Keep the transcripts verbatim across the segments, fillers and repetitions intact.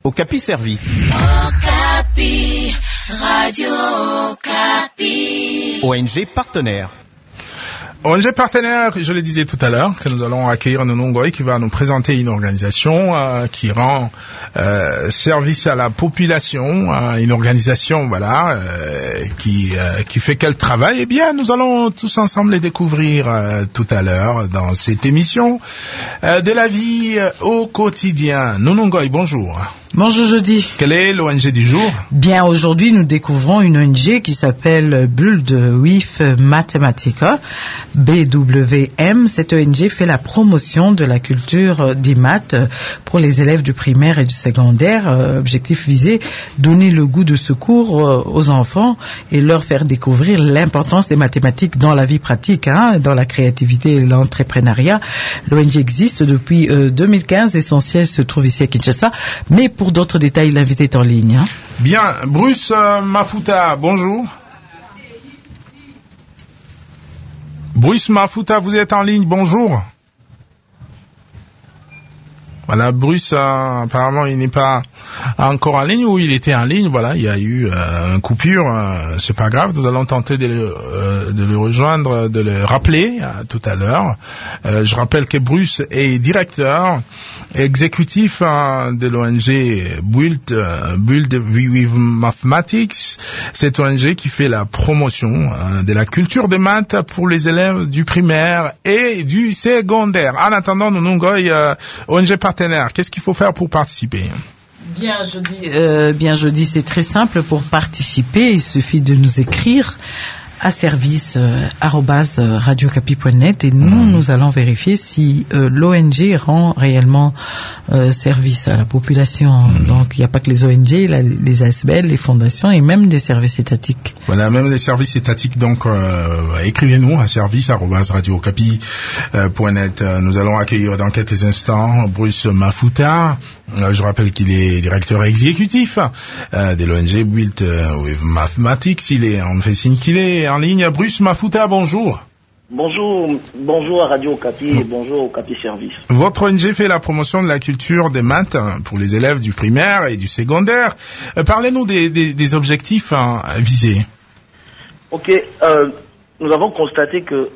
Okapi Service. Okapi, Radio Okapi. O N G partenaire. O N G partenaire, je le disais tout à l'heure, que nous allons accueillir Nounou Ngoy qui va nous présenter une organisation euh, qui rend euh, service à la population, euh, une organisation voilà euh, qui euh, qui fait quel travail. Eh bien, nous allons tous ensemble les découvrir euh, tout à l'heure dans cette émission euh, de la vie euh, au quotidien. Nounou Ngoy, bonjour. Bonjour Jody. Quel est l'O N G du jour? Bien, aujourd'hui, nous découvrons une O N G qui s'appelle Build with Mathematica, B W M. Cette O N G fait la promotion de la culture des maths pour les élèves du primaire et du secondaire. Objectif visé, donner le goût de ce cours aux enfants et leur faire découvrir l'importance des mathématiques dans la vie pratique, hein, dans la créativité et l'entrepreneuriat. L'O N G existe depuis euh, deux mille quinze et son siège se trouve ici à Kinshasa, mais pour d'autres détails, l'invité est en ligne. Hein. Bien, Bruce euh, Mafuta, bonjour. Bruce Mafuta, vous êtes en ligne, bonjour. Voilà, Bruce, euh, apparemment, il n'est pas encore en ligne, ou il était en ligne, voilà, il y a eu euh, une coupure, euh, c'est pas grave, nous allons tenter de le, euh, de le rejoindre, de le rappeler euh, tout à l'heure. Euh, je rappelle que Bruce est directeur exécutif euh, de l'O N G Build, euh, Build with Mathematics, cette O N G qui fait la promotion euh, de la culture des maths pour les élèves du primaire et du secondaire. En attendant, Nounou Ngoy, euh, O N G partenaire, qu'est-ce qu'il faut faire pour participer? Bien, je dis, euh, bien, je dis, c'est très simple pour participer. Il suffit de nous écrire à service euh, arobase radiocapi point net et nous, mmh. nous allons vérifier si euh, l'O N G rend réellement euh, service à la population. Mmh. Donc, il n'y a pas que les O N G, la, les A S B L, les fondations et même des services étatiques. Voilà, même des services étatiques. Donc, euh, écrivez-nous à service arobase radiocapi point net. Nous allons accueillir dans quelques instants Bruce Mafuta. Euh, je rappelle qu'il est directeur exécutif euh, de l'O N G Build with Mathematics. Il est, on fait signe qu'il est en ligne. Bruce Mafuta, bonjour. Bonjour, bonjour à Radio Okapi et bonjour au Okapi Service. Votre O N G fait la promotion de la culture des maths pour les élèves du primaire et du secondaire. Euh, parlez-nous des, des, des objectifs hein, visés. Ok, euh, nous avons constaté que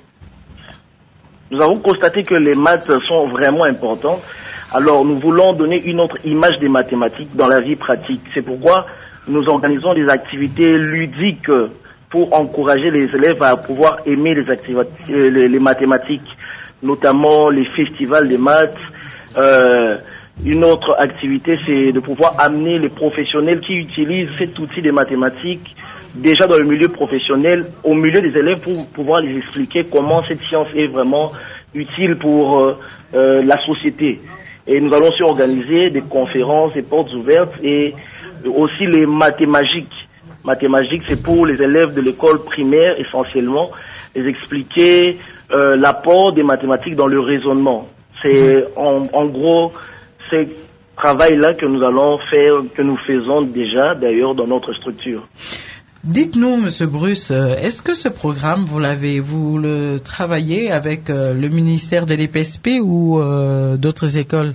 nous avons constaté que les maths sont vraiment importantes. Alors, nous voulons donner une autre image des mathématiques dans la vie pratique. C'est pourquoi nous organisons des activités ludiques pour encourager les élèves à pouvoir aimer les, activités, les, les mathématiques, notamment les festivals des maths. Euh, une autre activité, c'est de pouvoir amener les professionnels qui utilisent cet outil des mathématiques déjà dans le milieu professionnel, au milieu des élèves pour pouvoir les expliquer comment cette science est vraiment utile pour euh, euh, la société. Et nous allons aussi organiser des conférences, des portes ouvertes et aussi les mathématiques. Mathématiques, c'est pour les élèves de l'école primaire essentiellement, les expliquer euh, l'apport des mathématiques dans le raisonnement. C'est en, en gros ce travail-là que nous allons faire, que nous faisons déjà d'ailleurs dans notre structure. Dites-nous, Monsieur Bruce, est-ce que ce programme, vous l'avez, vous le travaillez avec euh, le ministère de l'E P S P ou euh, d'autres écoles?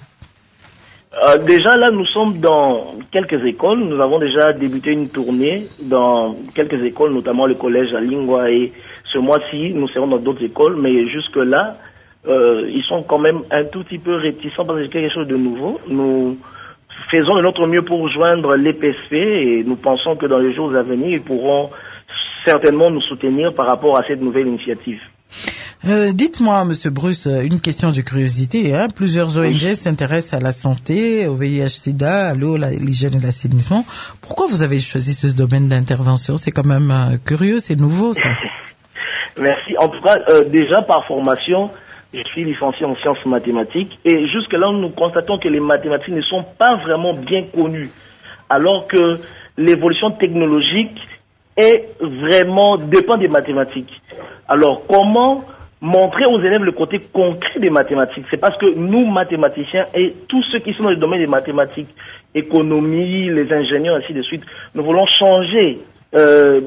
euh, Déjà là, nous sommes dans quelques écoles. Nous avons déjà débuté une tournée dans quelques écoles, notamment le collège à Lingua. Et ce mois-ci, nous serons dans d'autres écoles. Mais jusque-là, euh, ils sont quand même un tout petit peu réticents parce que c'est quelque chose de nouveau. Nous faisons de notre mieux pour joindre l'E P S P et nous pensons que dans les jours à venir, ils pourront certainement nous soutenir par rapport à cette nouvelle initiative. Euh, dites-moi, Monsieur Bruce, une question de curiosité. Hein. Plusieurs O N G oui. s'intéressent à la santé, au V I H-Sida, à l'eau, l'hygiène et l'assainissement. Pourquoi vous avez choisi ce domaine d'intervention? C'est quand même euh, curieux, c'est nouveau, ça. Merci. En tout cas, euh, déjà par formation, je suis licencié en sciences mathématiques et jusque-là, nous constatons que les mathématiques ne sont pas vraiment bien connues, alors que l'évolution technologique est vraiment dépend des mathématiques. Alors, comment montrer aux élèves le côté concret des mathématiques? C'est parce que nous, mathématiciens, et tous ceux qui sont dans le domaine des mathématiques, économie, les ingénieurs, ainsi de suite, nous voulons changer, euh,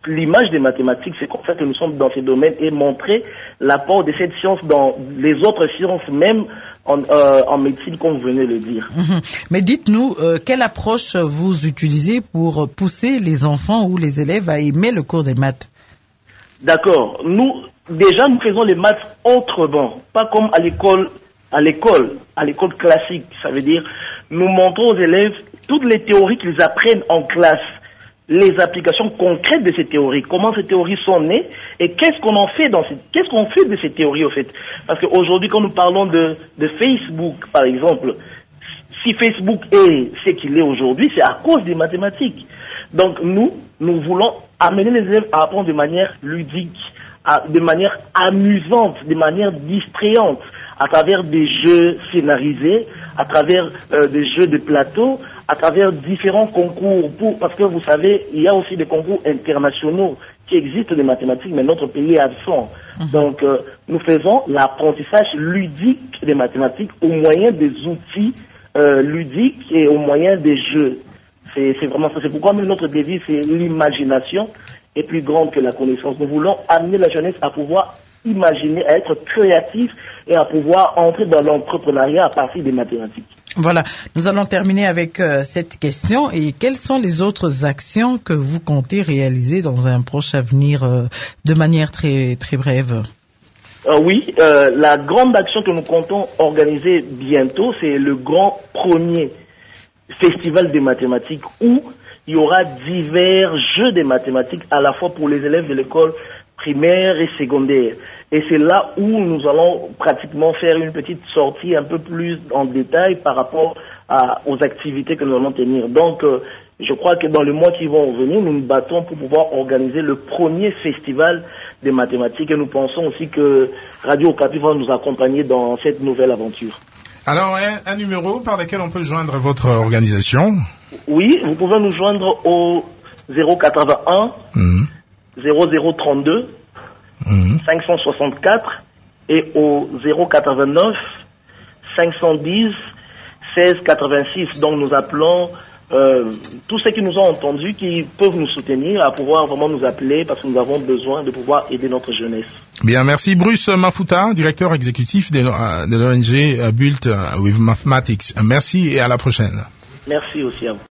l'image des mathématiques, c'est qu'en fait, nous sommes dans ces domaines et montrer l'apport de cette science dans les autres sciences, même en, euh, en médecine, comme vous venez de le dire. Mmh. Mais dites-nous, euh, quelle approche vous utilisez pour pousser les enfants ou les élèves à aimer le cours des maths? D'accord. Nous, déjà, nous faisons les maths autrement, pas comme à l'école, à l'école, à l'école classique. Ça veut dire, nous montrons aux élèves toutes les théories qu'ils apprennent en classe, les applications concrètes de ces théories, comment ces théories sont nées et qu'est-ce qu'on en fait dans ces, qu'est-ce qu'on fait de ces théories au fait. Parce qu'aujourd'hui, quand nous parlons de, de Facebook, par exemple, si Facebook est ce qu'il est aujourd'hui, c'est à cause des mathématiques. Donc nous, nous voulons amener les élèves à apprendre de manière ludique, à, de manière amusante, de manière distrayante, à travers des jeux scénarisés, à travers euh, des jeux de plateau, à travers différents concours. Pour, parce que vous savez, il y a aussi des concours internationaux qui existent des mathématiques, mais notre pays est absent. Mmh. Donc, euh, nous faisons l'apprentissage ludique des mathématiques au moyen des outils euh, ludiques et au moyen des jeux. C'est, c'est vraiment ça. C'est pourquoi même notre devise, c'est l'imagination est plus grande que la connaissance. Nous voulons amener la jeunesse à pouvoir imaginer, à être créatif et à pouvoir entrer dans l'entrepreneuriat à partir des mathématiques. Voilà, nous allons terminer avec euh, cette question. Et quelles sont les autres actions que vous comptez réaliser dans un proche avenir euh, de manière très très brève? Euh, oui, euh, la grande action que nous comptons organiser bientôt, c'est le grand premier festival des mathématiques où il y aura divers jeux des mathématiques à la fois pour les élèves de l'école primaire et secondaire. Et c'est là où nous allons pratiquement faire une petite sortie un peu plus en détail par rapport à, aux activités que nous allons tenir. Donc, euh, je crois que dans les mois qui vont venir, nous nous battons pour pouvoir organiser le premier festival des mathématiques et nous pensons aussi que Radio Okapi va nous accompagner dans cette nouvelle aventure. Alors, un, un numéro par lequel on peut joindre votre organisation? Oui, vous pouvez nous joindre au zéro quatre-vingt-un mmh. zéro zéro trente-deux mmh. cinq cent soixante-quatre et au zéro quatre-vingt-neuf cinq cent dix seize quatre-vingt-six. Donc nous appelons euh, tous ceux qui nous ont entendus, qui peuvent nous soutenir, à pouvoir vraiment nous appeler parce que nous avons besoin de pouvoir aider notre jeunesse. Bien, merci. Bruce Mafuta, directeur exécutif de, de l'O N G Built with Mathematics. Merci et à la prochaine. Merci aussi à vous.